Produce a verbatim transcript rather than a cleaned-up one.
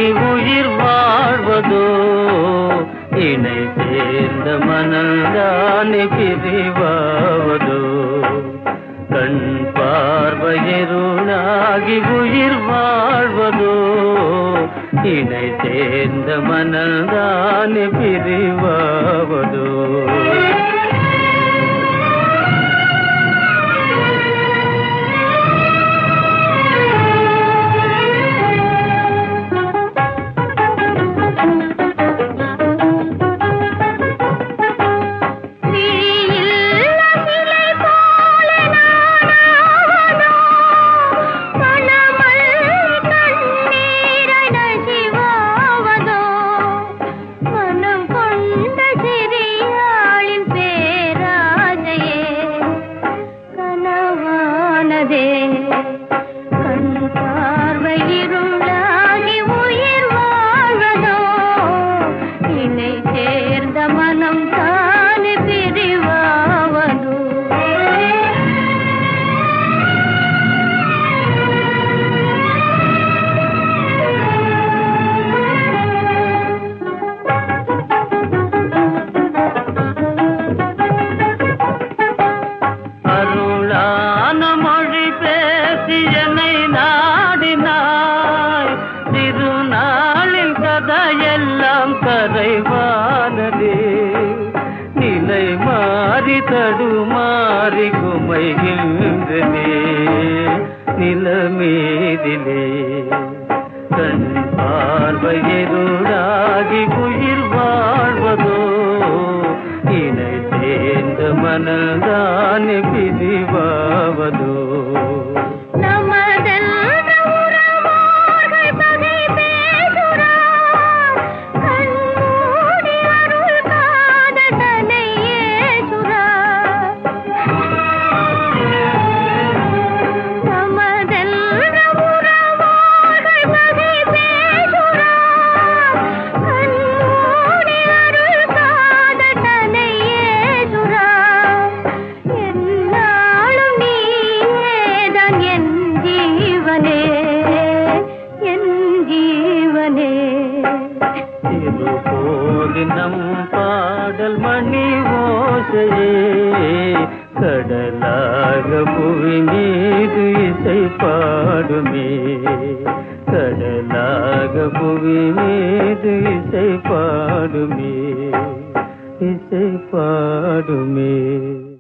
இருளாகி உயிர் வாழ்வதோ இணை சேர்ந்த மனந்தானே பிரிவாவதோ கண் பார்வையிருளாகி உயிர் வாழ்வதோ இணை சேர்ந்த மனந்தானே பிரிவாவதோ கண் பார்வையிருளாகி உயிர் வாழ்வதோ இணை சேர்ந்த மனம் தானே பிரிவாவதோ அருளான மொழி பேசி என்னை நாடினாய் திருநாளில் கதையெல்லாம் கரைவானதே நிலை மாறி தடுமாறி குமைகின்றனே நிலமேதிலே கண் பார்வையிருளாகி உயிர் வாழ்வதோ இணை சேர்ந்த மனதானே பிரிவாவதோ நம் பாடல் மணி ஓசையே கடலாக புவி மீது இசை பாடுமே கடலாக புவி மீது இசை பாடுமே இசை பாடுமே